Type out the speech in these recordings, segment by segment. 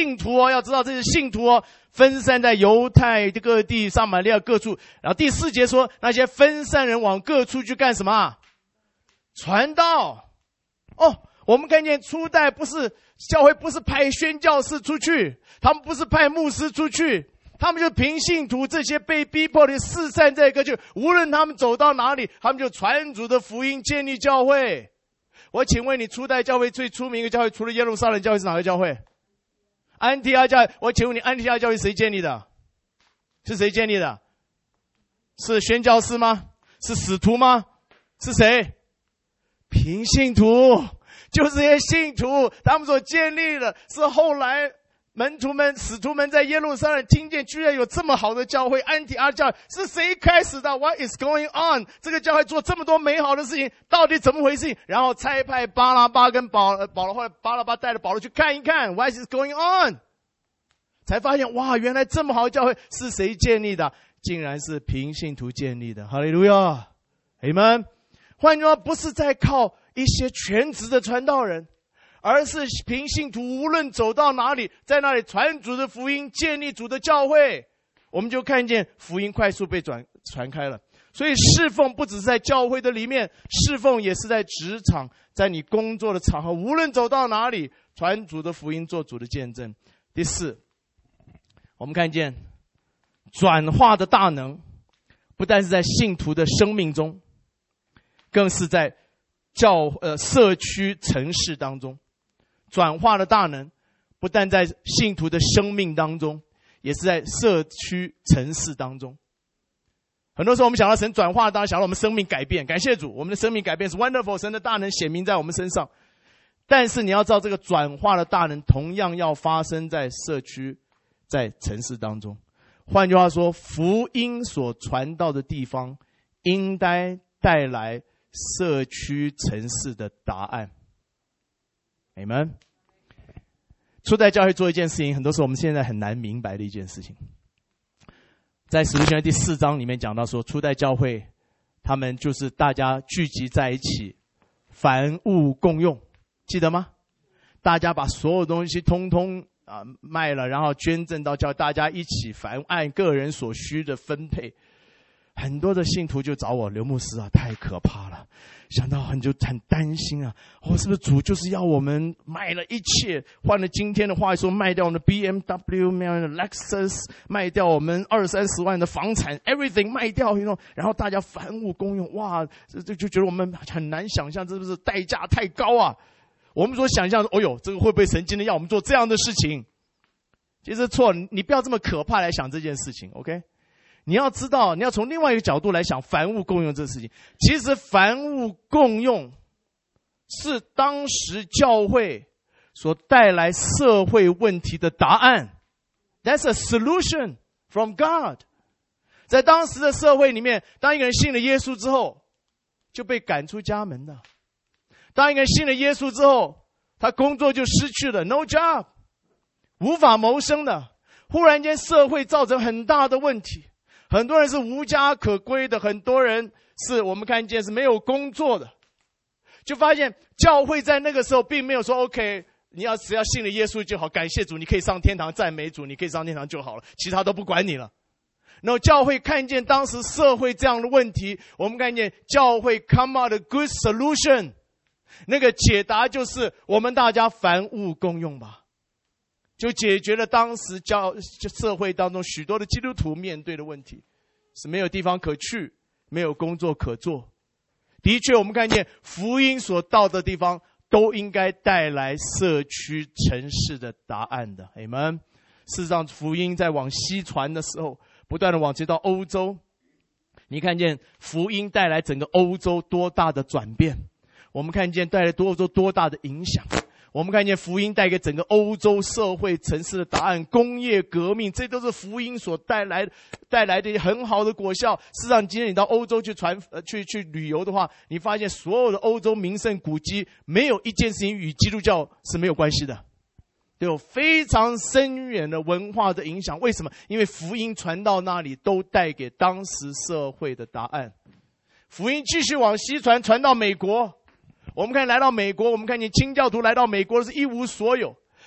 信徒哦，要知道这些信徒哦，分散在犹太的各地、撒玛利亚各处。然后第4节说，那些分散人往各处去干什么？传道。哦，我们看见初代教会不是派宣教士出去，他们不是派牧师出去，他们就凭信徒这些被逼迫的四散在各处，无论他们走到哪里，他们就传主的福音，建立教会。我请问你，初代教会最出名的教会，除了耶路撒冷教会是哪个教会？安提阿教会。我请问你，安提阿教会谁建立的？是谁建立的？是宣教士吗？是使徒吗？是谁？凭信徒，就是这些信徒，他们所建立的，是后来门徒们、使徒们在耶路撒冷听见，居然有这么好的教会，安提阿教会是谁开始的 ？What is going on？ 这个教会做这么多美好的事情，到底怎么回事？然后差派巴拉巴跟保罗，后来巴拉巴带着保罗去看一看 ，What is going on？ 才发现，哇，原来这么好的教会是谁建立的？竟然是凭信徒建立的。哈利路亚，阿们。换句话说，不是在靠一些全职的传道人，而是凭信徒无论走到哪里，在那里传主的福音，建立主的教会，我们就看见福音快速被传开了。所以侍奉不只是在教会的里面，侍奉也是在职场，在你工作的场合，无论走到哪里，传主的福音，做主的见证。第4，我们看见转化的大能，不但是在信徒的生命中，更是在社区城市当中。转化的大能不但在信徒的生命当中，也是在社区城市当中。很多时候我们想到神转化，当然想到我们生命改变，感谢主，我们的生命改变是 wonderful， 神的大能显明在我们身上。但是你要知道，这个转化的大能同样要发生在社区、在城市当中。换句话说，福音所传到的地方，应该带来社区城市的答案。你们初代教会做一件事情，很多时候我们现在很难明白的一件事情。在使徒行传第4章里面讲到说，初代教会他们就是大家聚集在一起，凡物共用，记得吗？大家把所有东西通通卖了，然后捐赠到教会，大家一起按个人所需的分配。很多的信徒就找我，刘牧师啊，太可怕了，想到就很担心啊，是不是主就是要我们卖了一切，换了今天的话说，卖掉我们的 BMW， 卖了 Lexus， 卖掉我们20-30万的房产 ，everything 卖掉，然后大家凡物公用，哇，就觉得我们很难想象，这是不是代价太高啊？我们所想象的，这个会不会神今天要我们做这样的事情？其实错，你不要这么可怕来想这件事情 ，OK？你要知道，你要从另外一个角度来想凡物共用这个事情。其实凡物共用是当时教会所带来社会问题的答案。That's a solution from God。在当时的社会里面，当一个人信了耶稣之后，就被赶出家门的。当一个人信了耶稣之后，他工作就失去了 ，no job， 无法谋生的。忽然间社会造成很大的问题。很多人是无家可归的，很多人是我们看见是没有工作的，就发现教会在那个时候并没有说 OK， 你只要信了耶稣就好，感谢主，你可以上天堂，赞美主，你可以上天堂就好了，其他都不管你了。然后教会看见当时社会这样的问题，我们看见教会 come out a good solution， 那个解答就是我们大家凡物共用吧。就解决了当时社会当中许多的基督徒面对的问题，是没有地方可去，没有工作可做。的确，我们看见福音所到的地方，都应该带来社区城市的答案的。阿们。事实上，福音在往西传的时候，不断的往前到欧洲，你看见福音带来整个欧洲多大的转变，我们看见带来欧洲多大的影响。我们看见福音带给整个欧洲社会城市的答案，工业革命，这都是福音所带来的很好的果效。事实上，今天你到欧洲去旅游的话，你发现所有的欧洲名胜古迹，没有一件事情与基督教是没有关系的，都有非常深远的文化的影响。为什么？因为福音传到那里，都带给当时社会的答案。福音继续往西传到美国。我们看来到美国，我们看见清教徒来到美国是一无所有，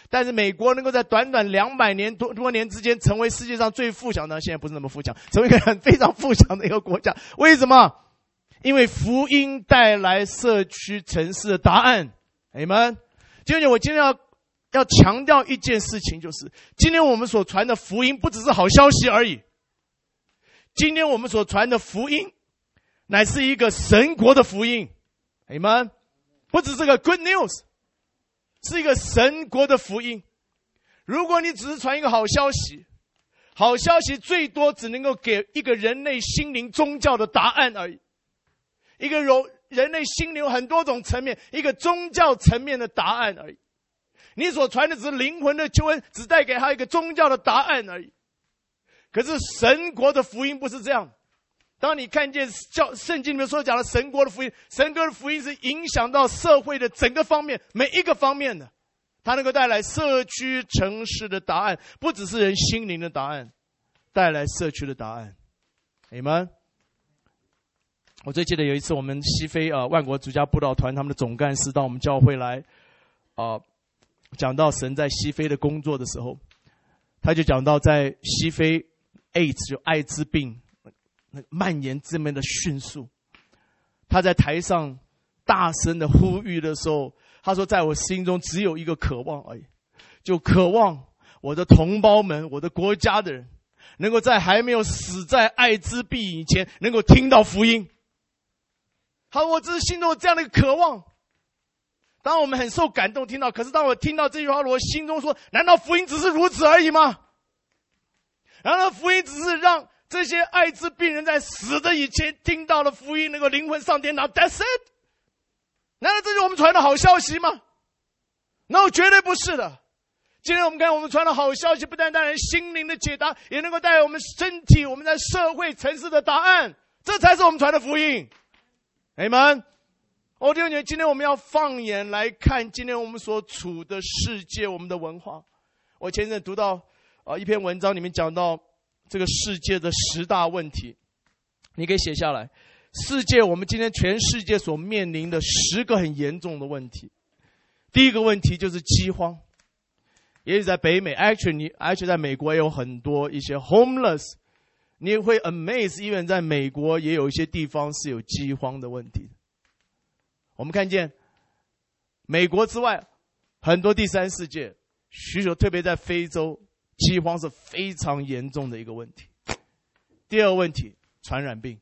但是美国能够在短短200年多年之间成为世界上最富强的，现在不是那么富强，成为一个非常富强的一个国家。为什么？因为福音带来社区城市的答案。Amen。我今天要强调一件事情，就是今天我们所传的福音不只是好消息而已。今天我们所传的福音乃是一个神国的福音。Amen。不只是个 good news， 是一个神国的福音。如果你只是传一个好消息，好消息最多只能够给一个人类心灵宗教的答案而已。一个人类心灵有很多种层面，一个宗教层面的答案而已。你所传的只是灵魂的救恩，只带给他一个宗教的答案而已。可是神国的福音不是这样。当你看见圣经里面所讲的神国的福音，神国的福音是影响到社会的整个方面，每一个方面的，它能够带来社区城市的答案，不只是人心灵的答案，带来社区的答案。Amen。我最记得有一次我们西非万国主家布道团他们的总干事到我们教会来讲到神在西非的工作的时候，他就讲到在西非 AIDS 就艾滋病蔓延这么的迅速，他在台上大声的呼吁的时候，他说在我心中只有一个渴望而已，就渴望我的同胞们，我的国家的人能够在还没有死在艾滋病以前能够听到福音。好，我只是心中有这样的一个渴望。当我们很受感动听到，可是当我听到这句话，我心中说，难道福音只是如此而已吗？难道福音只是让这些艾滋病人在死的以前听到了福音，能够灵魂上天堂 ？That's it？ 难道这是我们传的好消息吗？ No， 绝对不是的。今天我们看我们传的好消息，不但带来心灵的解答，也能够带来我们身体、我们在社会城市的答案，这才是我们传的福音。Amen。弟兄姐妹，今天我们要放眼来看今天我们所处的世界，我们的文化。我前阵读到一篇文章，里面讲到这个世界的10大问题，你可以写下来。我们今天全世界所面临的10个很严重的问题。第一个问题就是饥荒，也许在北美 actually 在美国也有很多一些 homeless， 你也会 amaze， 因为在美国也有一些地方是有饥荒的问题。我们看见美国之外很多第三世界许久，特别在非洲，饥荒是非常严重的一个问题。第二个问题，传染病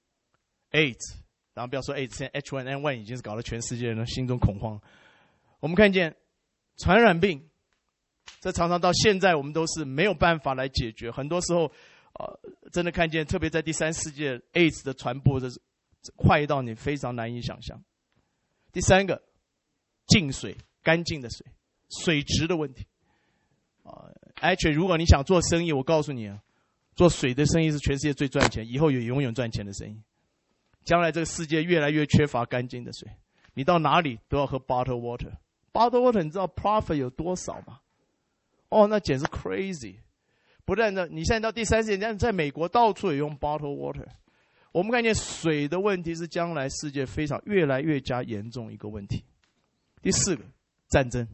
AIDS， 当然不要说 AIDS， 现在 H1N1 已经是搞得全世界人的心中恐慌。我们看见传染病，这常常到现在我们都是没有办法来解决。很多时候真的看见，特别在第三世界 AIDS 的传播是快到你非常难以想象。第三个，净水，干净的水，水质的问题。actually 如果你想做生意，我告诉你做水的生意是全世界最赚钱，以后也永远赚钱的生意。将来这个世界越来越缺乏干净的水，你到哪里都要喝 bottled water。bottled water 你知道 profit 有多少吗？那简直 crazy。不但呢，你现在到第三世界，在美国到处也用 bottled water。我们看见水的问题是将来世界非常越来越加严重一个问题。第四个，战争。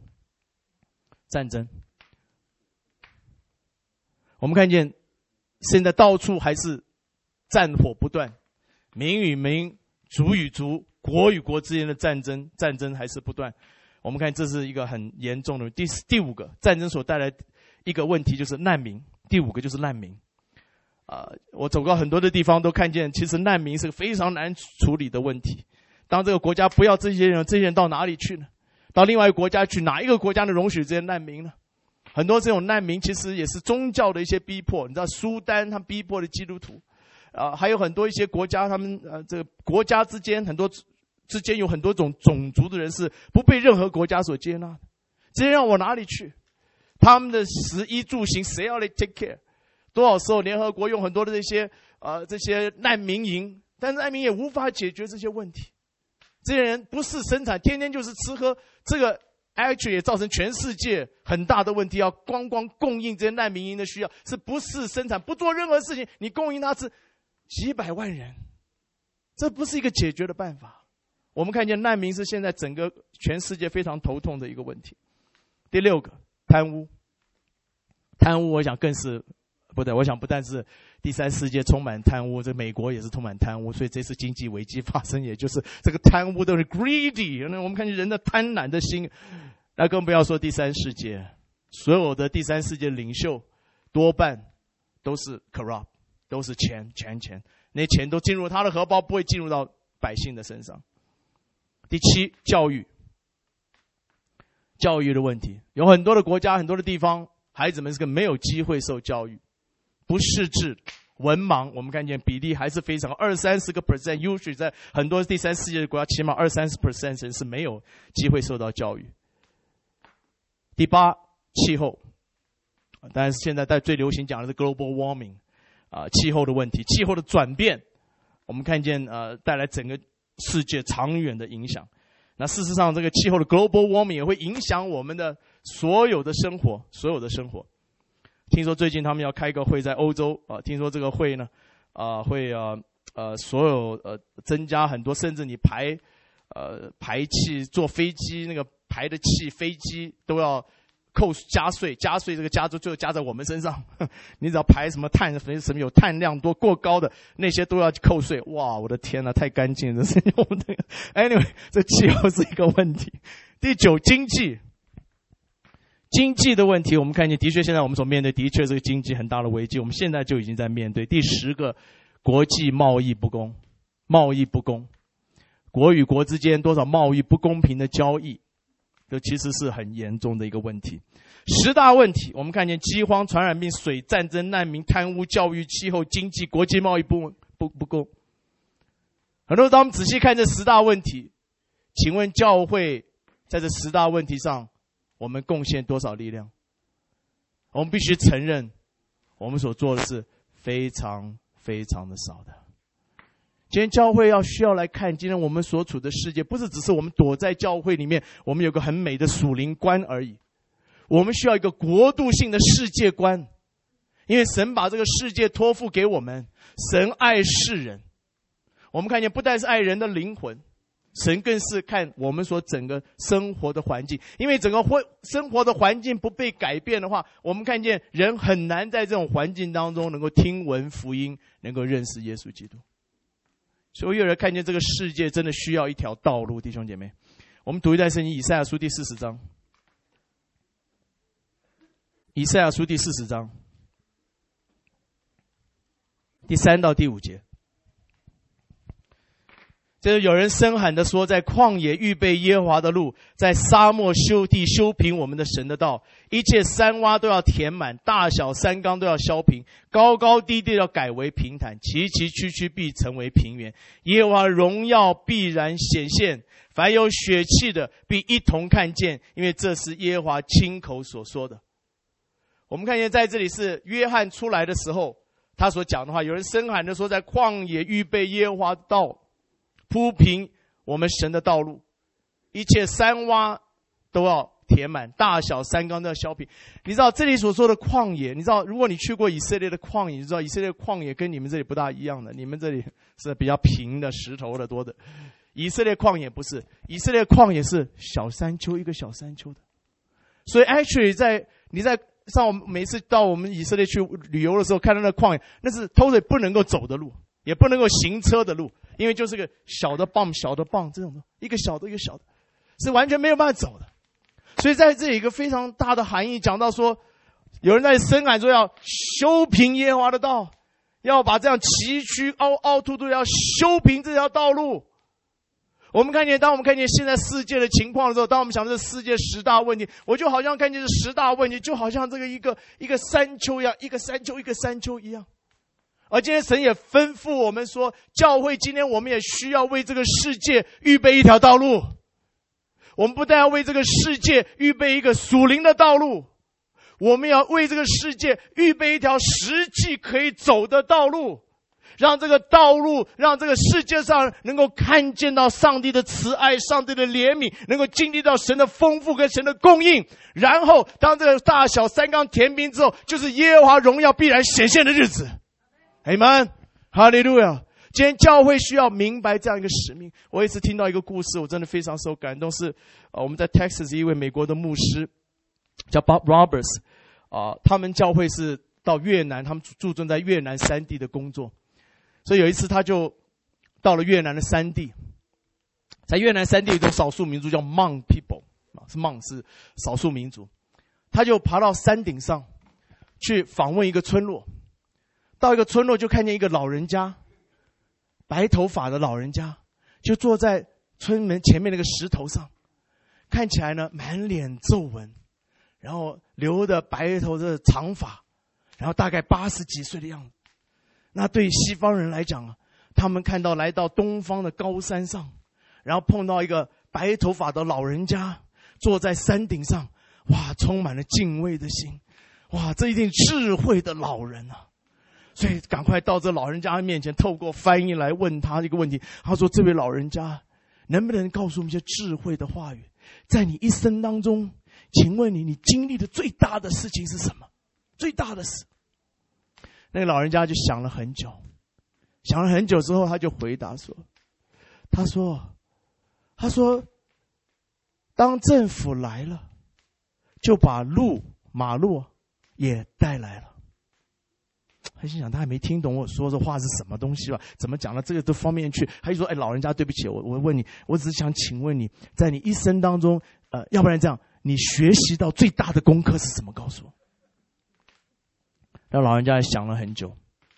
我们看见现在到处还是战火不断，民与民、族与族、国与国之间的战争还是不断。我们看这是一个很严重的。第五个，战争所带来一个问题就是难民。第五个就是难民。我走到很多的地方都看见，其实难民是个非常难处理的问题。当这个国家不要这些人到哪里去呢？到另外一个国家去，哪一个国家能容许这些难民呢？很多这种难民其实也是宗教的一些逼迫。你知道苏丹他逼迫的基督徒，还有很多一些国家，他们这个国家之间有很多种种族的人是不被任何国家所接纳的。这些让我哪里去？他们的食衣住行谁要来 take care？多少时候联合国用很多的这些难民营，但是难民也无法解决这些问题。这些人不是生产，天天就是吃喝，这个 actually 也造成全世界很大的问题。要光供应这些难民营的需要，是不是生产不做任何事情，你供应他是几百万人，这不是一个解决的办法。我们看见难民是现在整个全世界非常头痛的一个问题。第六个， 贪污，我想更是不对，我想不但是第三世界充满贪污，这美国也是充满贪污，所以这次经济危机发生，也就是这个贪污都是 greedy， 我们看见人的贪婪的心。那更不要说第三世界，所有的第三世界领袖多半都是 corrupt， 都是钱，那些钱都进入他的荷包，不会进入到百姓的身上。第七，教育的问题，有很多的国家，很多的地方，孩子们是个没有机会受教育，不识字、文盲，我们看见比例还是非常20-30%， usually 在很多第三世界的国家，起码20-30% 人是没有机会受到教育。第八，气候，当然现在最流行讲的是 global warming， 气候的问题，气候的转变，我们看见带来整个世界长远的影响。那事实上，这个气候的 global warming 也会影响我们的所有的生活。听说最近他们要开个会在欧洲听说这个会呢会所有增加很多，甚至你排气坐飞机那个排的气，飞机都要加税，这个加州就加在我们身上。你只要排什么碳，什么有碳量多过高的那些都要扣税。哇，我的天哪，太干净了！Anyway， 这气候是一个问题。第九，经济的问题，我们看见的确现在我们所面对的确是个经济很大的危机，我们现在就已经在面对。第十个，国际贸易不公，国与国之间多少贸易不公平的交易，这其实是很严重的一个问题。十大问题，我们看见饥荒、传染病、水、战争、难民、贪污、教育、气候、经济、国际贸易不公。很多当我们仔细看这十大问题，请问教会在这十大问题上我们贡献多少力量？我们必须承认，我们所做的是非常非常的少的。今天教会需要来看，今天我们所处的世界，不是只是我们躲在教会里面，我们有个很美的属灵观而已。我们需要一个国度性的世界观，因为神把这个世界托付给我们，神爱世人。我们看见不但是爱人的灵魂，神更是看我们所整个生活的环境，因为整个生活的环境不被改变的话，我们看见人很难在这种环境当中能够听闻福音，能够认识耶稣基督。所以有人看见这个世界真的需要一条道路，弟兄姐妹，我们读一段圣经，以赛亚书第40章。以赛亚书第40章第3到第5节。这是有人声喊的说，在旷野预备耶和华的路，在沙漠修地修平我们的神的道，一切山洼都要填满，大小山冈都要削平，高高低低要改为平坦，崎崎岖岖必成为平原。耶和华荣耀必然显现，凡有血气的必一同看见，因为这是耶和华亲口所说的。我们看见在这里是约翰出来的时候他所讲的话，有人声喊的说，在旷野预备耶和华的道，铺平我们神的道路，一切山洼都要填满，大小山冈都要削平。你知道这里所说的旷野，你知道如果你去过以色列的旷野，你知道以色列旷野跟你们这里不大一样的，你们这里是比较平的，石头的多的。以色列旷野不是，以色列旷野是小山丘，一个小山丘的。所以 actually 像我们每次到我们以色列去旅游的时候，看到那旷野，那是totally不能够走的路，也不能够行车的路，因为就是个小的棒这种的，一个小的，是完全没有办法走的。所以在这里一个非常大的含义，讲到说，有人在声喊说要修平耶和华的道，要把这样崎岖凹凸都要修平这条道路。我们看见，当我们看见现在世界的情况的时候，当我们想这世界10大问题，我就好像看见这10大问题，就好像这个一个山丘一样，一个山丘一样。而今天神也吩咐我们说，教会今天我们也需要为这个世界预备一条道路。我们不但要为这个世界预备一个属灵的道路，我们要为这个世界预备一条实际可以走的道路，让这个道路，让这个世界上能够看见到上帝的慈爱，上帝的怜悯，能够经历到神的丰富跟神的供应。然后当这个大小山冈填平之后，就是耶和华荣耀必然显现的日子。Amen， 哈利路亚。今天教会需要明白这样一个使命。我一次听到一个故事，我真的非常受感动，是我们在 Texas 一位美国的牧师， 叫 Bob Roberts 他们教会是到越南，他们驻镇在越南山地的工作，所以有一次他就到了越南的山地，在越南山地有一种少数民族叫 Hmong people， 是 Hmong 是少数民族，他就爬到山顶上去访问一个村落，到一个村落就看见一个老人家，白头发的老人家，就坐在村门前面那个石头上，看起来呢满脸皱纹，然后留的白头的长发，然后大概80几岁的样子。那对西方人来讲他们看到来到东方的高山上，然后碰到一个白头发的老人家坐在山顶上，哇，充满了敬畏的心，哇，这一定智慧的老人啊！所以赶快到这老人家面前，透过翻译来问他一个问题。他说：“这位老人家，能不能告诉我们一些智慧的话语？在你一生当中，请问你经历的最大的事情是什么？最大的事？”那个老人家就想了很久，想了很久之后，他就回答说：“他说，当政府来了，就把马路也带来了。”他心想，他还没听懂我说这话是什么东西吧？怎么讲到这个方面去？他就说：“老人家，对不起，我问你，我只是想请问你，在你一生当中，要不然这样，你学习到最大的功课是什么？告诉我。”那老人家也想了很久，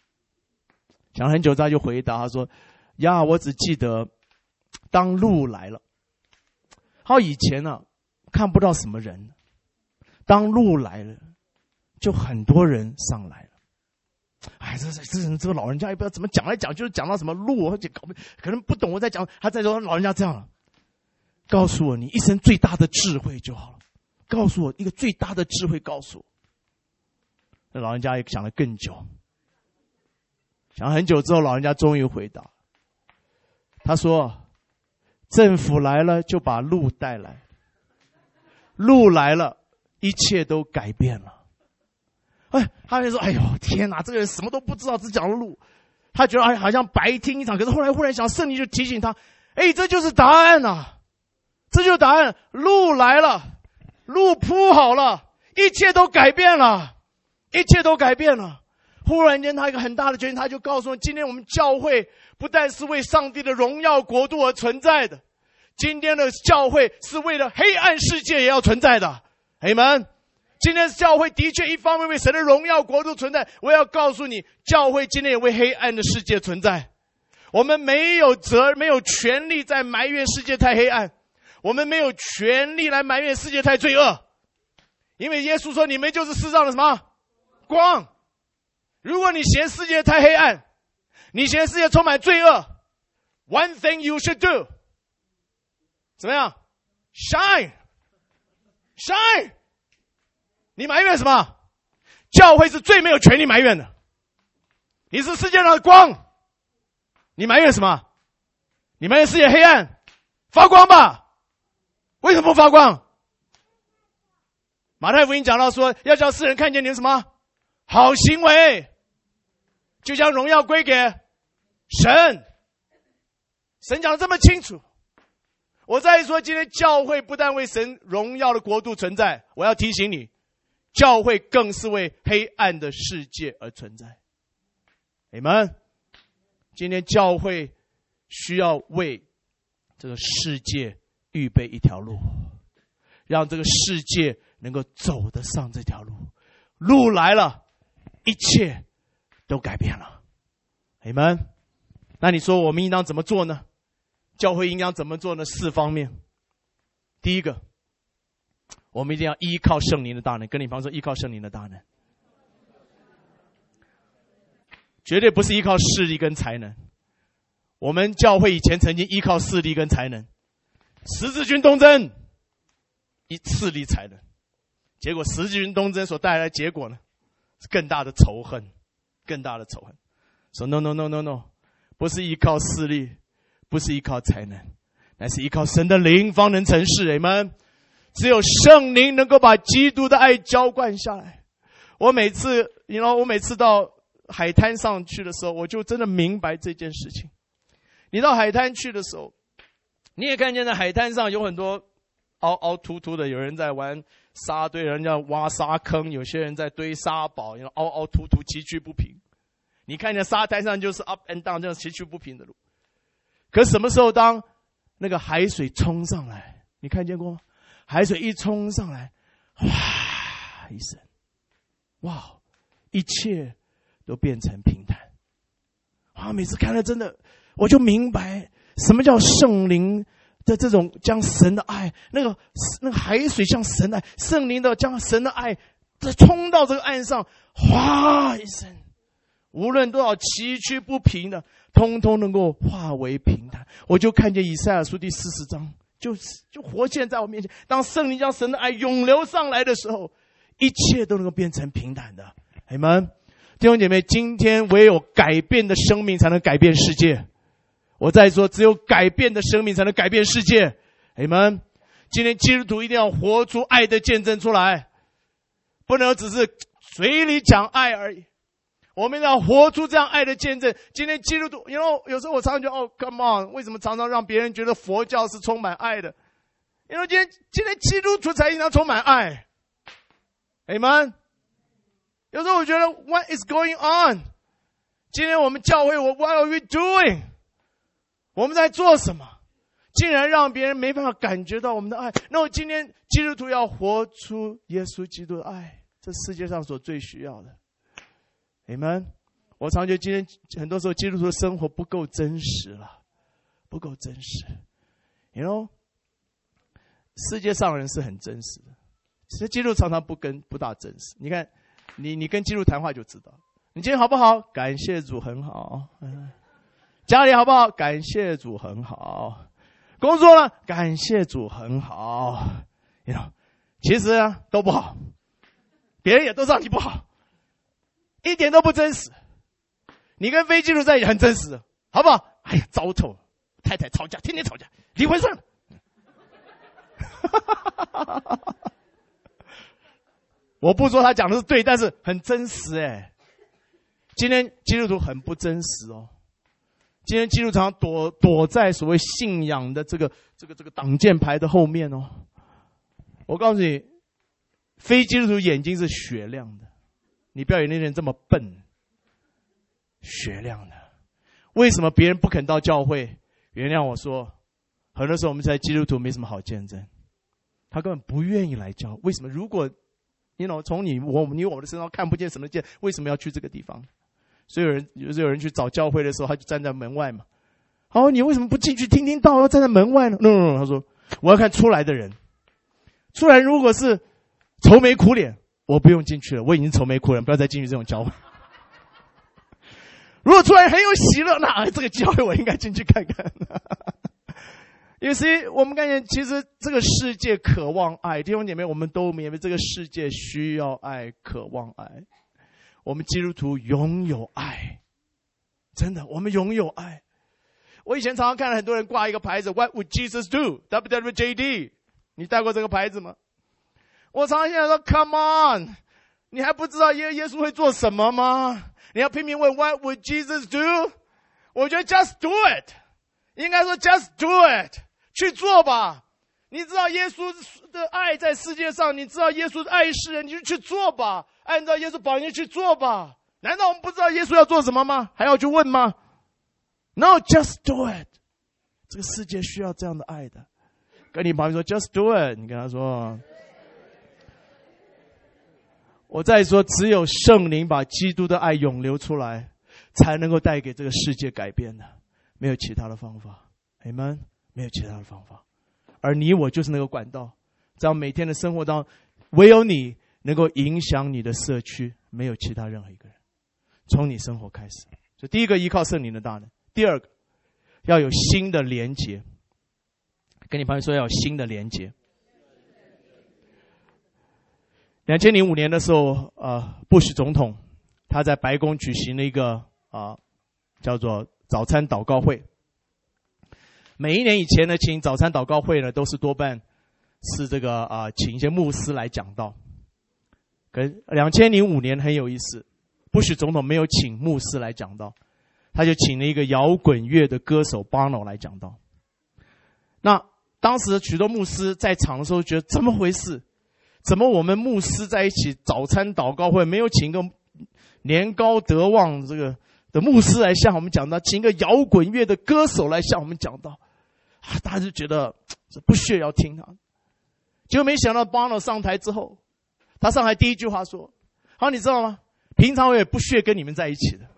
他就回答他说：“呀，我只记得当路来了。他以前看不到什么人，当路来了，就很多人上来了。哎，这个老人家也不知道怎么讲来讲，就是讲到什么路，可能不懂我在讲。他在说老人家这样了，告诉我你一生最大的智慧就好了，告诉我一个最大的智慧，告诉我。”那老人家也想了更久，想了很久之后，老人家终于回答，他说：“政府来了就把路带来，路来了，一切都改变了。”他就说：“哎呦，天哪，这个人什么都不知道，只讲了路。”他觉得好像白听一场，可是后来忽然想，圣灵就提醒他：“这就是答案啊，这就是答案，路来了，路铺好了，一切都改变了，一切都改变了。”忽然间他一个很大的决定，他就告诉我，今天我们教会不但是为上帝的荣耀国度而存在的，今天的教会是为了黑暗世界也要存在的。Amen。今天教会的确一方面为神的荣耀国度存在，我要告诉你，教会今天也为黑暗的世界存在。我们没有权利在埋怨世界太黑暗，我们没有权利来埋怨世界太罪恶，因为耶稣说，你们就是世上的什么光。如果你嫌世界太黑暗，你嫌世界充满罪恶， one thing you should do， 怎么样？ Shine。你埋怨什么？教会是最没有权利埋怨的。你是世界上的光，你埋怨什么？你埋怨世界黑暗？发光吧。为什么不发光？马太福音讲到说，要叫世人看见你的什么好行为，就将荣耀归给神。神讲得这么清楚。我再说，今天教会不但为神荣耀的国度存在，我要提醒你，教会更是为黑暗的世界而存在。Amen。今天教会需要为这个世界预备一条路，让这个世界能够走得上这条路。路来了，一切都改变了。Amen。那你说我们应当怎么做呢？教会应当怎么做呢？4方面。第一个，我们一定要依靠圣灵的大能。跟你朋友说，依靠圣灵的大能，绝对不是依靠势力跟才能。我们教会以前曾经依靠势力跟才能，十字军东征，势力才能，结果十字军东征所带来的结果呢，是更大的仇恨，更大的仇恨。说 no， 不是依靠势力，不是依靠才能，乃是依靠神的灵方能成事。Amen。只有圣灵能够把基督的爱浇灌下来。我每次到海滩上去的时候，我就真的明白这件事情。你到海滩去的时候，你也看见在海滩上有很多凹凹凸凸的，有人在玩沙堆，人家挖沙坑，有些人在堆沙堡，凹凹凸凸，崎岖不平。你看见沙滩上就是 up and down 这样崎岖不平的路。可什么时候当那个海水冲上来，你看见过吗？海水一冲上来，哇一声，哇，一切都变成平坦。每次看了真的，我就明白什么叫圣灵的这种将神的爱，那个海水像神的爱，圣灵的将神的爱冲到这个岸上，哗一声，无论多少崎岖不平的，通通能够化为平坦。我就看见以赛亚书第40章，就活现在我面前。当圣灵将神的爱涌流上来的时候，一切都能够变成平坦的。阿们。弟兄姐妹，今天唯有改变的生命才能改变世界。我再说，只有改变的生命才能改变世界。阿们。今天基督徒一定要活出爱的见证出来，不能只是嘴里讲爱而已。我们要活出这样爱的见证。今天基督徒，有时候我常常觉得come on， 为什么常常让别人觉得佛教是充满爱的？今天基督徒才应当充满爱。Amen。有时候我觉得 what is going on？ 今天我们教会what are we doing？ 我们在做什么？竟然让别人没办法感觉到我们的爱。那我今天基督徒要活出耶稣基督的爱，这世界上所最需要的。Amen。我常觉得今天很多时候基督徒的生活不够真实了，不够真实。世界上人是很真实的，其实基督徒常常不大真实。你看，你跟基督徒谈话就知道，你今天好不好？感谢主很好。家里好不好？感谢主很好。工作呢？感谢主很好。其实都不好，别人也都知道你不好，一点都不真实。你跟非基督徒在一起很真实，好不好？哎呀，糟透了，太太吵架，天天吵架，离婚算了。我不说他讲的是对，但是很真实。今天基督徒很不真实哦。今天基督徒常躲在所谓信仰的这个挡箭牌的后面哦。我告诉你，非基督徒眼睛是雪亮的，你不要以那些人这么笨。雪亮的，为什么别人不肯到教会？原谅我说，很多时候我们在基督徒没什么好见证，他根本不愿意来教。为什么？如果从你我的身上看不见什么见，为什么要去这个地方？所以有人去找教会的时候，他就站在门外嘛。你为什么不进去听听道，要站在门外呢？ No， 他说我要看出来的人。出来如果是愁眉苦脸，我不用进去了，我已经愁眉苦脸，不要再进去这种教会。如果出来很有喜乐，那这个教会我应该进去看看。有时我们看见，其实这个世界渴望爱，弟兄姐妹，我们都明白这个世界需要爱，渴望爱。我们基督徒拥有爱，真的，我们拥有爱。我以前常常看到很多人挂一个牌子 ，What would Jesus do？ WWJD， 你带过这个牌子吗？我常常现在说 ，Come on， 你还不知道耶稣会做什么吗？你要拼命问 What would Jesus do？ 我觉得 Just do it， 应该说 Just do it， 去做吧。你知道耶稣的爱在世界上，你知道耶稣爱世人，你就去做吧，按照耶稣榜样去做吧。难道我们不知道耶稣要做什么吗？还要去问吗？ No， just do it。 这个世界需要这样的爱的。跟你旁边说 Just do it， 你跟他说。我再说，只有圣灵把基督的爱涌流出来，才能够带给这个世界改变的，没有其他的方法。Amen， 没有其他的方法。而你我就是那个管道，在每天的生活当中，唯有你能够影响你的社区，没有其他任何一个人。从你生活开始，所以第一个依靠圣灵的大能，第二个要有新的连结。跟你朋友说要有新的连结。2005年的时候，布什总统他在白宫举行了一个叫做早餐祷告会。每一年以前呢，请早餐祷告会呢，都是多半是这个请一些牧师来讲道。可2005年很有意思，布什总统没有请牧师来讲道，他就请了一个摇滚乐的歌手 Bono 来讲道。那当时许多牧师在场的时候觉得怎么回事？ 怎么我们牧师在一起早餐祷告会没有请个年高德望这个的牧师来向我们讲道，请个摇滚乐的歌手来向我们讲道，大家就觉得不屑要听他。结果没想到巴拿上台之后，他上台第一句话说：好，你知道吗？平常我也不屑跟你们在一起的。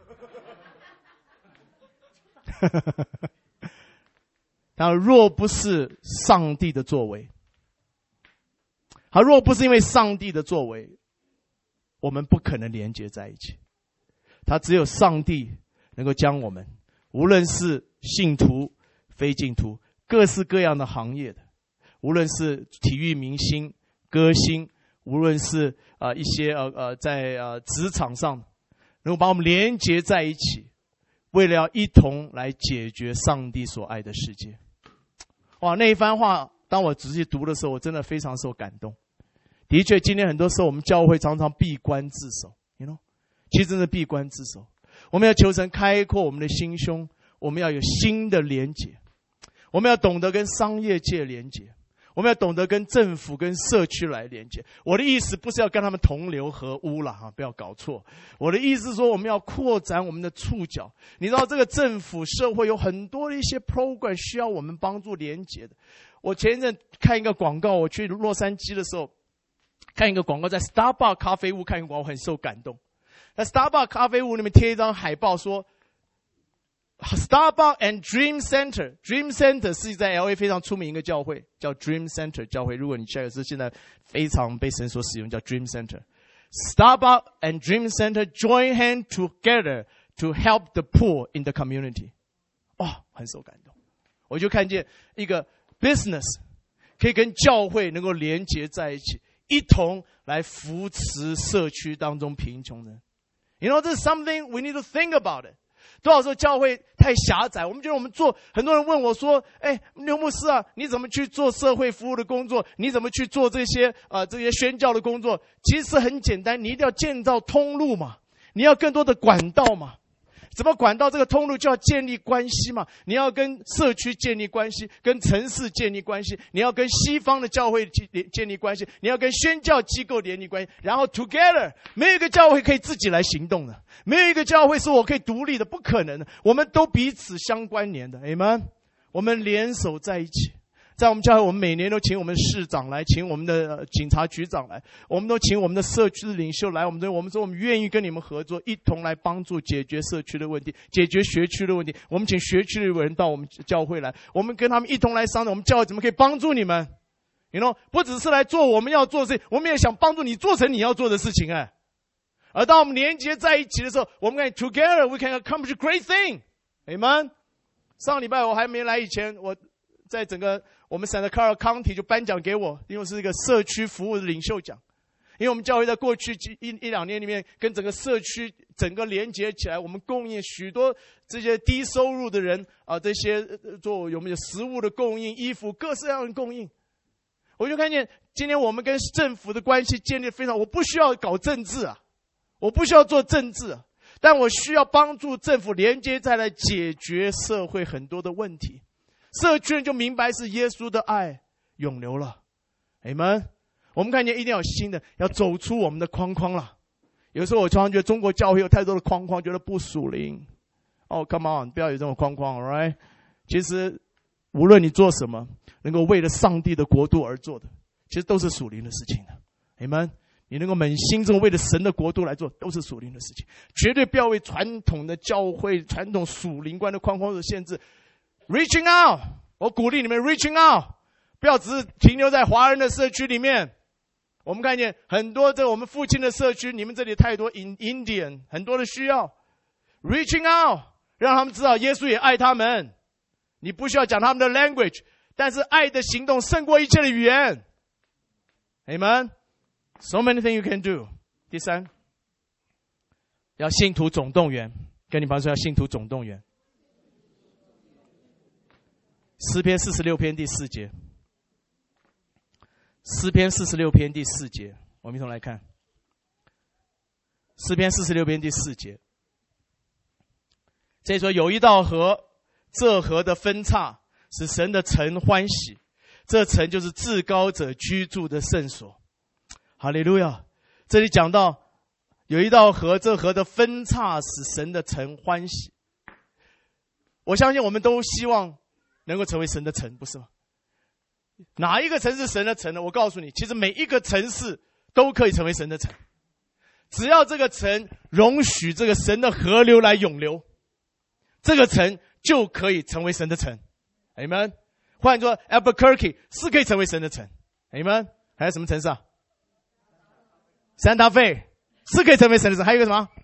他若不是上帝的作为，他若不是因为上帝的作为，我们不可能连接在一起。他只有上帝能够将我们，无论是信徒、非信徒，各式各样的行业的，无论是体育明星、歌星，无论是一些在职场上，能够把我们连接在一起，为了要一同来解决上帝所爱的世界。哇，那一番话当我仔细读的时候，我真的非常受感动。的确，今天很多时候我们教会常常闭关自守 you know？ 其实真的闭关自守。我们要求神开阔我们的心胸，我们要有新的连结，我们要懂得跟商业界连结，我们要懂得跟政府跟社区来连结。我的意思不是要跟他们同流合污啦，不要搞错。我的意思是说，我们要扩展我们的触角。你知道这个政府社会有很多的一些 program 需要我们帮助连结的。我前一阵看一个广告，我去洛杉矶的时候看一个广告，在 Starbucks 咖啡屋看一个广告，我很受感动。在 Starbucks 咖啡屋里面贴一张海报说 Starbucks and Dream Center。 Dream Center 是在 LA 非常出名一个教会，叫 Dream Center 教会。如果你下个是现在非常被神所使用，叫 Dream Center。 Starbucks and Dream Center join hand together to help the poor in the community。 很受感动。我就看见一个 business 可以跟教会能够连结在一起，一同来扶持社区当中贫穷人。You know, this is something we need to think about it。 多少时候教会太狭窄，我们觉得我们做，很多人问我说，刘牧师啊，你怎么去做社会服务的工作？你怎么去做这些宣教的工作？其实很简单，你一定要建造通路嘛，你要更多的管道嘛。怎么管道？这个通路就要建立关系嘛。你要跟社区建立关系，跟城市建立关系，你要跟西方的教会建立关系，你要跟宣教机构建立关系，然后 together。 没有一个教会可以自己来行动的，没有一个教会是我可以独立的，不可能的。我们都彼此相关联的 Amen。 我们联手在一起。在我们教会，我们每年都请我们的市长来，请我们的警察局长来，我们都请我们的社区的领袖来。我们说我们愿意跟你们合作，一同来帮助解决社区的问题，解决学区的问题。我们请学区的人到我们教会来，我们跟他们一同来商量，我们教会怎么可以帮助你们。You know， 不只是来做我们要做的事情，我们也想帮助你做成你要做的事情。而当我们连接在一起的时候，我们可以 together we can accomplish great thing。 Amen。 上礼拜我还没来以前，我在整个我们 Santa Clara County 就颁奖给我，因为是一个社区服务的领袖奖。因为我们教会在过去一两年里面跟整个社区整个连接起来，我们供应许多这些低收入的人这些做我们有食物的供应、衣服各式各样的供应。我就看见今天我们跟政府的关系建立非常，我不需要搞政治我不需要做政治但我需要帮助政府连接再来解决社会很多的问题。社区人就明白是耶稣的爱永留了。 Amen。 我们看见一定要有新的，要走出我们的框框了。有时候我常常觉得中国教会有太多的框框，觉得不属灵。come on， 不要有这种框框 alright。 其实无论你做什么，能够为了上帝的国度而做的，其实都是属灵的事情的。 Amen。 你能够扪心中为了神的国度来做，都是属灵的事情。绝对不要为传统的教会、传统属灵观的框框所限制。Reaching out， 我鼓励你们 reaching out， 不要只是停留在华人的社区里面。我们看见很多在我们父亲的社区，你们这里太多 Indian， 很多的需要 reaching out， 让他们知道耶稣也爱他们。你不需要讲他们的 language， 但是爱的行动胜过一切的语言。 Amen。 So many things you can do。 第三，要信徒总动员，跟你朋友说要信徒总动员。诗篇46篇第4节，诗篇46篇第4节，我们一同来看。诗篇46篇第4节，这里说有一道河，这河的分叉使神的城欢喜，这城就是至高者居住的圣所。 哈利路亚！这里讲到有一道河，这河的分叉使神的城欢喜。我相信我们都希望能够成为神的城，不是吗？哪一个城是神的城呢？我告诉你，其实每一个城市都可以成为神的城，只要这个城容许这个神的河流来涌流，这个城就可以成为神的城。Amen。换作 Albuquerque 是可以成为神的城。Amen。还有什么城市啊？三大费是可以成为神的城。还有一个什么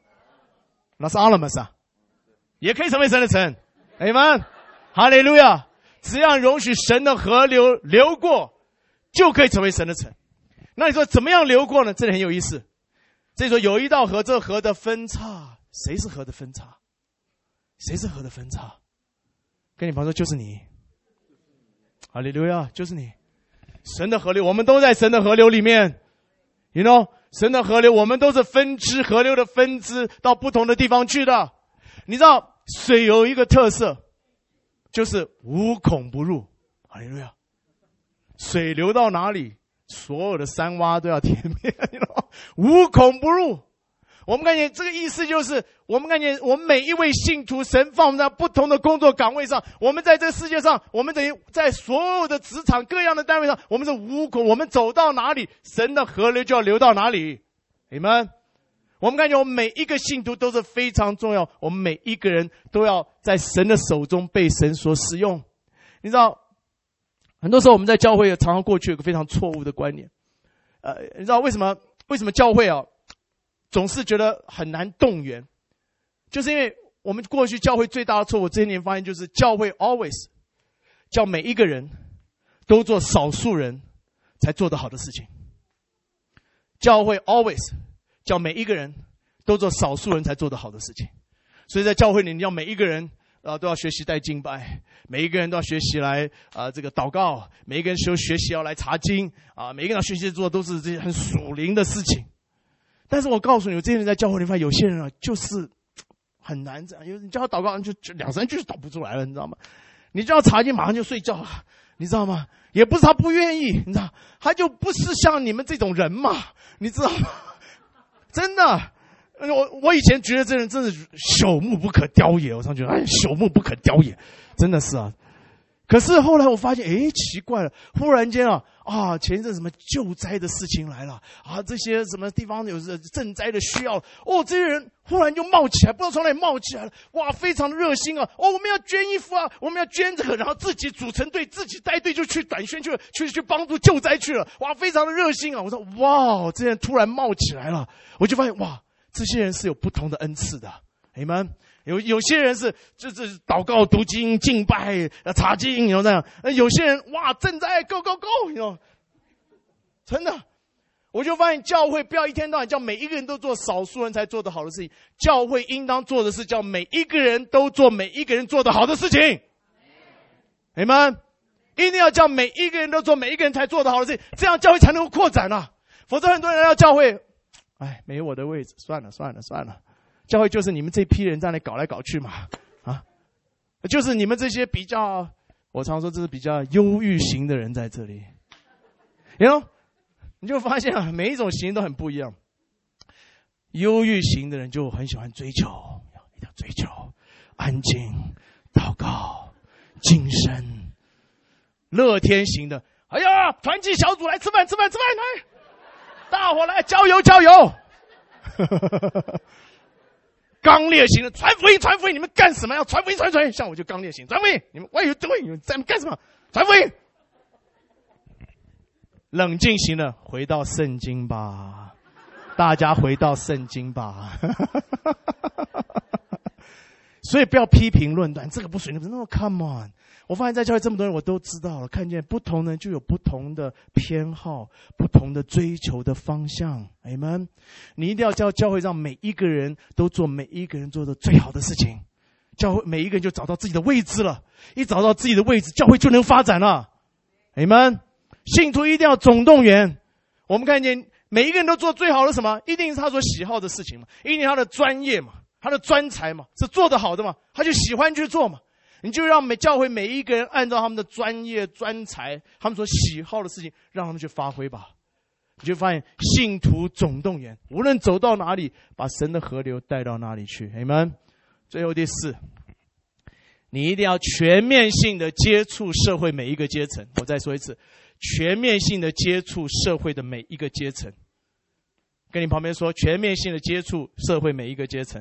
？Los Alamos 啊，也可以成为神的城。Amen。哈利路亚！只要容许神的河流流过，就可以成为神的城。那你说怎么样流过呢？这里很有意思。这里说有一道河，这河的分叉，谁是河的分叉？谁是河的分叉？跟你朋友说，就是你。哈利路亚，就是你。神的河流，我们都在神的河流里面。You know， 神的河流，我们都是分支，河流的分支到不同的地方去的。你知道水有一个特色，就是无孔不入。哈利路亚！水流到哪里，所有的山洼都要填遍，无孔不入。我们看见这个意思就是，我们看见我们每一位信徒，神放我们在不同的工作岗位上，我们在这个世界上，我们等于在所有的职场各样的单位上，我们是无孔，我们走到哪里，神的河流就要流到哪里。Amen。我们看见我们每一个信徒都是非常重要，我们每一个人都要在神的手中被神所使用。你知道，很多时候我们在教会常常过去有个非常错误的观念。你知道为什么教会啊总是觉得很难动员？就是因为我们过去教会最大的错误，这些年发现就是教会 always 叫每一个人都做少数人才做得好的事情。教会 always 叫每一个人都做少数人才做得好的事情。所以在教会里，你要每一个人都要学习带敬拜，每一个人都要学习来这个祷告，每一个人学习要来查经每一个人要学习做都是这些很属灵的事情。但是我告诉你，我这些人在教会里发现有些人就是很难这样，你叫他祷告就2-3句就祷不出来了，你知道吗？你叫他查经马上就睡觉了，你知道吗？也不是他不愿意，你知道，他就不是像你们这种人嘛，你知道吗？真的，我以前觉得这人真是朽木不可雕也，我常觉得朽木不可雕也，真的是啊。可是后来我发现，奇怪了，忽然间前一阵什么救灾的事情来了这些什么地方有赈灾的需要这些人忽然就冒起来，不知道从哪里冒起来了，哇，非常的热心我们要捐衣服我们要捐这个，然后自己组成队，自己带队就去短宣去帮助救灾去了，哇，非常的热心我说哇，这些人突然冒起来了，我就发现哇，这些人是有不同的恩赐的。Amen。有些人是就是祷告、读经、敬拜、查经，这样。有些人哇，赈灾 ，go go go，真的，我就发现教会不要一天到晚叫每一个人都做少数人才做得好的事情，教会应当做的是叫每一个人都做每一个人做得好的事情。Amen。一定要叫每一个人都做每一个人才做得好的事情，这样教会才能够扩展否则很多人来到教会，没我的位置，算了。教会就是你们这批人在那搞来搞去嘛，就是你们这些比较，我常说这是比较忧郁型的人在这里，你就发现每一种型都很不一样。忧郁型的人就很喜欢追求，一定要追求安静、祷告、精神。乐天型的，团契小组来吃饭，来，大伙来郊游。刚烈型的传福音，你们干什么？要传福音，像我就刚烈型，传福音，你们what are you doing？你们在干什么？传福音。冷静型的，回到圣经吧，大家回到圣经吧。所以不要批评论断，这个不属于你们。No, come on！ 我发现在教会这么多人，我都知道了，看见不同人就有不同的偏好，不同的追求的方向。Amen！ 你一定要叫教会让每一个人都做每一个人做的最好的事情，教会每一个人就找到自己的位置了。一找到自己的位置，教会就能发展了。Amen！ 信徒一定要总动员。我们看见每一个人都做最好的什么？一定是他所喜好的事情嘛，一定是他的专业嘛，他的专才嘛，是做得好的嘛，他就喜欢去做嘛。你就让教会每一个人按照他们的专业专才，他们所喜好的事情，让他们去发挥吧。 你就发现信徒总动员，无论走到哪里，把神的河流带到哪里去。Amen。最后第4，你一定要全面性的接触社会每一个阶层。我再说一次，全面性的接触社会的每一个阶层。跟你旁边说，全面性的接触社会每一个阶层。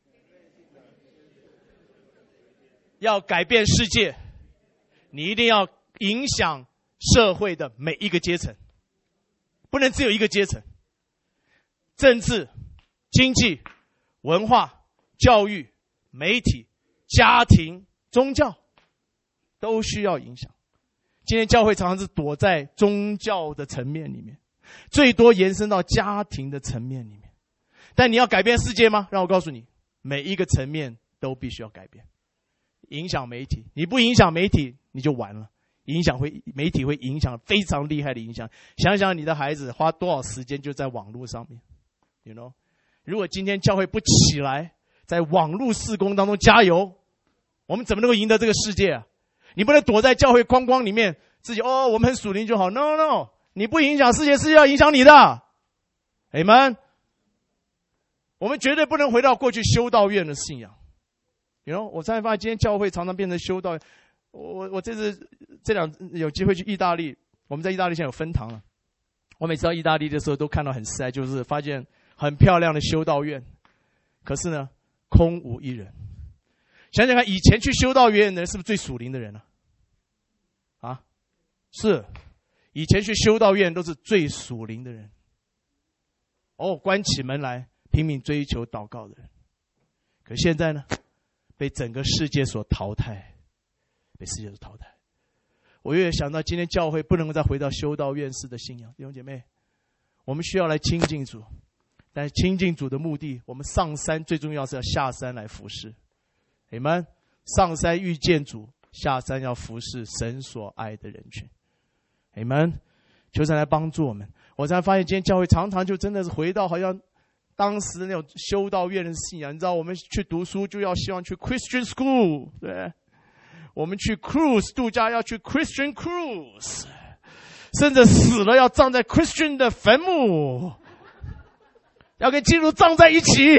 要改变世界，你一定要影响社会的每一个阶层，不能只有一个阶层。政治、经济、文化、教育、媒体、家庭、宗教都需要影响。今天教会常常是躲在宗教的层面里面，最多延伸到家庭的层面里面。但你要改变世界吗？让我告诉你，每一个层面都必须要改变。影响媒体，你不影响媒体你就完了。媒体会影响非常厉害的影响。想想你的孩子花多少时间就在网络上面 ，you know？ 如果今天教会不起来，在网络事工当中加油，我们怎么能够赢得这个世界啊？你不能躲在教会框框里面，自己我们很属灵就好。No， 你不影响世界，世界要影响你的。Amen。我们绝对不能回到过去修道院的信仰。我才发现今天教会常常变成修道院。我这两有机会去意大利，我们在意大利现在有分堂了。我每次到意大利的时候都看到很sad，就是发现很漂亮的修道院，可是呢空无一人。想想看，以前去修道院的人是不是最属灵的人呢？是，以前去修道院都是最属灵的人。关起门来拼命追求祷告的人。可现在呢，被整个世界所淘汰，被世界所淘汰。我越想到今天教会不能够再回到修道院式的信仰，弟兄姐妹，我们需要来亲近主，但是亲近主的目的，我们上山最重要是要下山来服侍。Amen。上山遇见主，下山要服侍神所爱的人群。Amen。求神来帮助我们。我才发现今天教会常常就真的是回到好像当时那种修道院的信仰。你知道我们去读书就要希望去 Christian school， 对，我们去 cruise 度假要去 Christian cruise， 甚至死了要葬在 Christian 的坟墓，要跟基督葬在一起。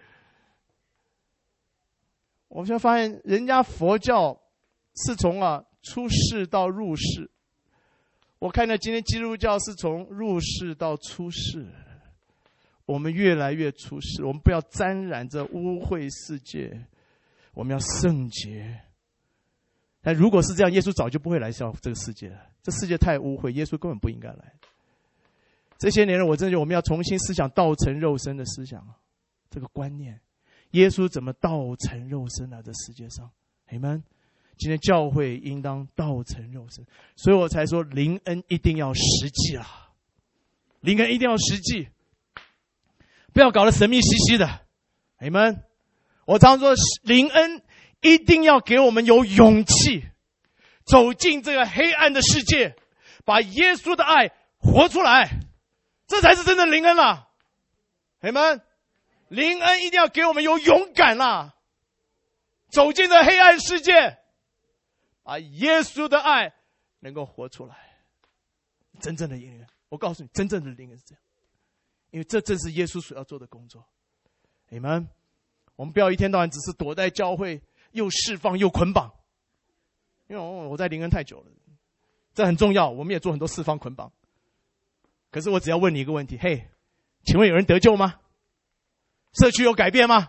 我们现在发现人家佛教是从出世到入世，我看到今天基督教是从入世到出世。我们越来越出世，我们不要沾染着污秽世界，我们要圣洁。但如果是这样，耶稣早就不会来到这个世界了。这世界太污秽，耶稣根本不应该来。这些年我真的觉得我们要重新思想道成肉身的思想，这个观念。耶稣怎么道成肉身来这世界上 ？Amen。今天教会应当道成肉身，所以我才说灵恩一定要实际啦，灵恩一定要实际，不要搞得神秘兮兮的。Amen。我常说灵恩一定要给我们有勇气，走进这个黑暗的世界，把耶稣的爱活出来，这才是真正灵恩啦。Amen。灵恩一定要给我们有勇敢啦，走进这黑暗世界，把耶稣的爱能够活出来。真正的灵恩，我告诉你，真正的灵恩是这样，因为这正是耶稣所要做的工作。Amen。我们不要一天到晚只是躲在教会，又释放又捆绑。因为我在灵恩太久了，这很重要，我们也做很多释放捆绑。可是我只要问你一个问题，嘿，请问有人得救吗？社区有改变吗？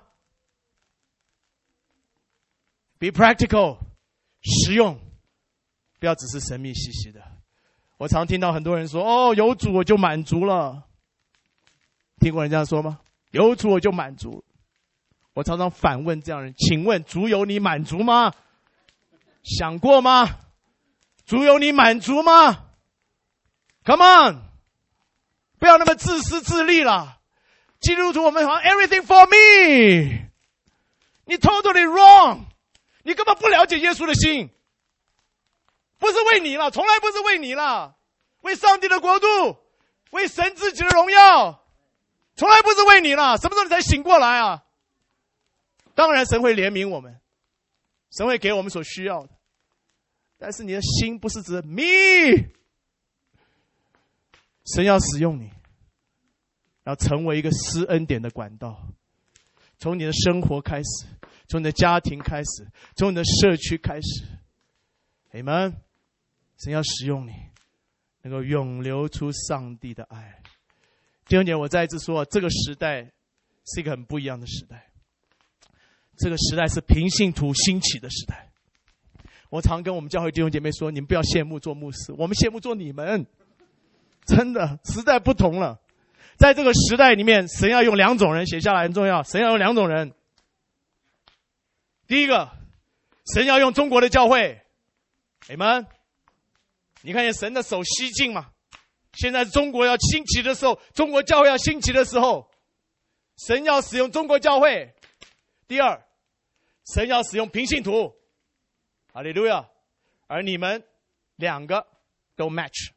Be practical， 实用，不要只是神秘兮兮的。我常听到很多人说，有主我就满足了。听过人这样说吗？有主我就满足。我常常反问这样的人，请问主有你满足吗？想过吗？主有你满足吗？ Come on， 不要那么自私自利了。基督徒我们好像 everything for me， 你 totally wrong， 你根本不了解耶稣的心，不是为你了，从来不是为你了，为上帝的国度，为神自己的荣耀，从来不是为你了。什么时候你才醒过来啊？当然神会怜悯我们，神会给我们所需要的，但是你的心不是指 me， 神要使用你。 然后成为一个施恩典的管道，从你的生活开始，从你的家庭开始，从你的社区开始。Amen。神要使用你，能够涌流出上帝的爱。弟兄姐妹，我再一次说，这个时代是一个很不一样的时代。这个时代是平信徒兴起的时代。我常跟我们教会弟兄姐妹说，你们不要羡慕做牧师，我们羡慕做你们。真的，时代不同了。在这个时代里面，神要用2种人，写下来很重要。神要用2种人。第一个，神要用中国的教会。Amen。你看见神的手西进嘛？现在中国要兴起的时候，中国教会要兴起的时候，神要使用中国教会。第二，神要使用平信徒。哈利路亚。而你们2个都 match。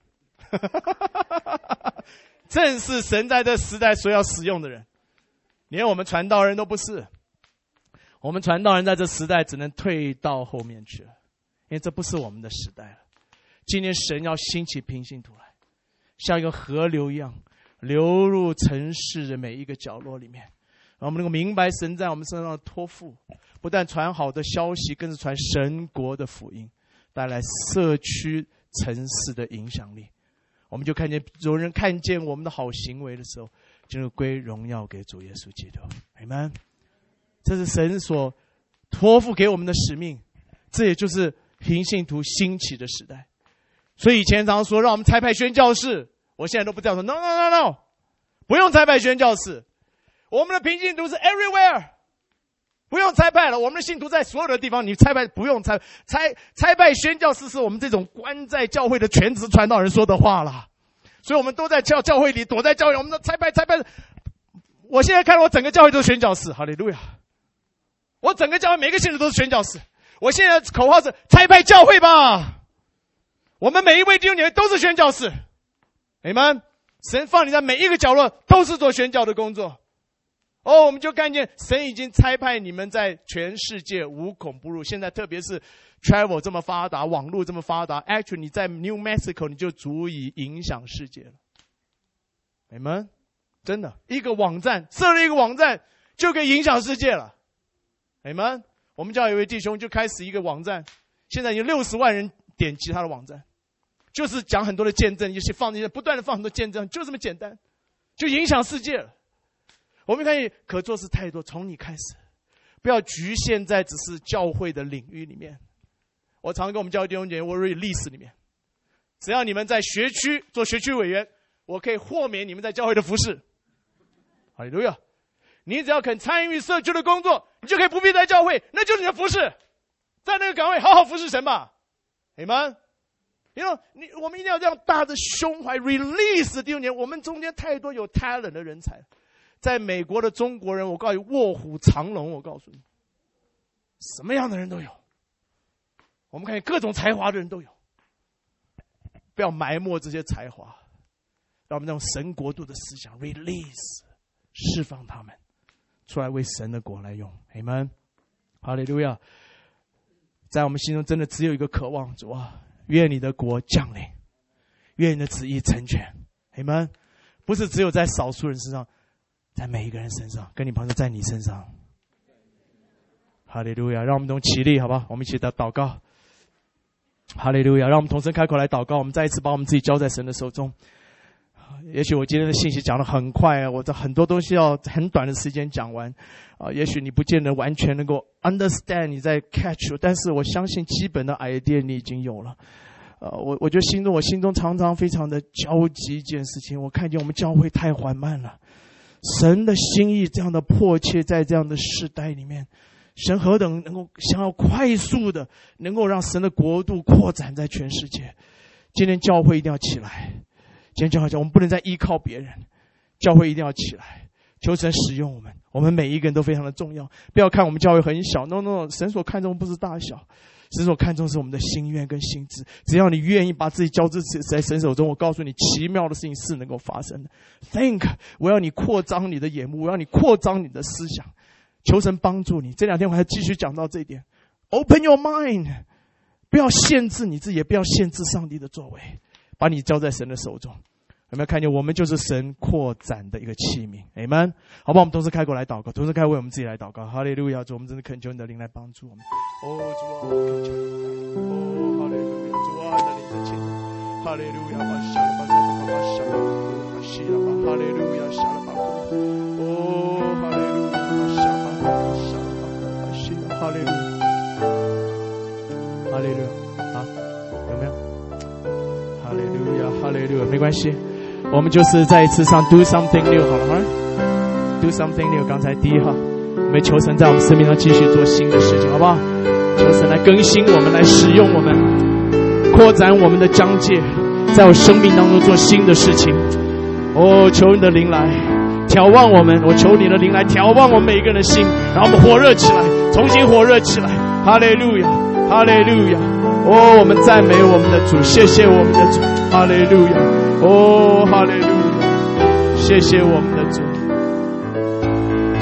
正是神在这时代所要使用的人，连我们传道人都不是。我们传道人在这时代只能退到后面去了，因为这不是我们的时代了。今天神要兴起平信徒来，像一个河流一样流入城市的每一个角落里面，让我们能够明白神在我们身上的托付，不但传好的消息，更是传神国的福音，带来社区城市的影响力。我们就看见有人看见我们的好行为的时候，就归荣耀给主耶稣基督。Amen。这是神所托付给我们的使命，这也就是平信徒兴起的时代。所以以前常说让我们差派宣教士，我现在都不这样说。No， 不用差派宣教士，我们的平信徒是 everywhere， 不用差派了。我们的信徒在所有的地方，你差派不用差派宣教士是我们这种关在教会的全职传道人说的话了。所以我们都在教会里，躲在教会里，我们的差派。我现在看我整个教会都是宣教士，哈利路亚！我整个教会每个信徒都是宣教士。我现在口号是差派教会吧。我们每一位弟兄姐妹都是宣教士。Amen。神放你在每一个角落都是做宣教的工作。我们就看见神已经差派你们在全世界无孔不入。现在特别是 travel 这么发达，网络这么发达 ，actually 你在 New Mexico 你就足以影响世界了。Amen。真的，一个网站，设立一个网站就可以影响世界了。Amen。我们教会有一位弟兄就开始一个网站，现在有60万人点击他的网站，就是讲很多的见证，不断的放很多见证，就这么简单，就影响世界了。我们看见可做事太多，从你开始，不要局限在只是教会的领域里面。我常跟我们教会弟兄姐妹，我有历史里面，只要你们在学区做学区委员，我可以豁免你们在教会的服事。哈利路亚！你只要肯参与社区的工作，你就可以不必在教会，那就是你的服事，在那个岗位好好服事神吧。Amen。我们一定要这样大的胸怀 release 弟兄姐妹，我们中间太多有 talent 的人才。在美国的中国人，我告诉你，卧虎藏龙，我告诉你，什么样的人都有。我们看见各种才华的人都有，不要埋没这些才华，让我们用神国度的思想 release 释放他们出来为神的国来用。Amen。哈利路亚。在我们心中真的只有一个渴望，主啊，愿你的国降临，愿你的旨意成全。Amen。不是只有在少数人身上，在每一个人身上，跟你朋友在你身上。哈利路亚！让我们同起立，好吧？我们一起祷告。哈利路亚！让我们同声开口来祷告。我们再一次把我们自己交在神的手中。也许我今天的信息讲得很快我这很多东西要很短的时间讲完也许你不见得完全能够 understand 你在 catch 但是我相信基本的 idea 你已经有了。我觉得我心中常常非常的焦急一件事情，我看见我们教会太缓慢了。神的心意这样的迫切，在这样的世代里面，神何等能够想要快速的能够让神的国度扩展在全世界。今天教会一定要起来，今天教会我们不能再依靠别人，教会一定要起来，求神使用我们，我们每一个人都非常的重要。不要看我们教会很小 ，no， 神所看重不是大小，神所看重是我们的心愿跟心志。只要你愿意把自己交在神手中，我告诉你，奇妙的事情是能够发生的。Think， 我要你扩张你的眼目，我要你扩张你的思想，求神帮助你。这2天我还继续讲到这一点 ，Open your mind， 不要限制你自己，也不要限制上帝的作为，把你交在神的手中。 有没有看见我们就是神扩展的一个器皿 Amen 好不好？我们同时开口来祷告，同时开为我们自己来祷告。哈利路亚，主，我们真的恳求你的灵来帮助我们。主啊，我恳求你。哈利路亚，主啊，你的灵在前头。哈利路亚，巴沙拉巴沙巴巴沙巴巴西拉巴，哈利路亚，沙拉巴库。哈利路亚，巴沙巴巴沙拉巴巴西拉，哈利路亚，哈利路亚，好，有没有？哈利路亚，哈利路亚，没关系。我们就是再一次唱 Do Something New 好了吗 ？Do Something New， 刚才第一号，我们求神在我们生命上继续做新的事情，好不好？求神来更新我们，来使用我们，扩展我们的疆界，在我生命当中做新的事情。求你的灵来眺望我们，我求你的灵来眺望我们每一个人的心，让我们火热起来，重新火热起来。哈利路亚，哈利路亚。我们赞美我们的主，谢谢我们的主，哈利路亚。哈利路亚，谢谢我们的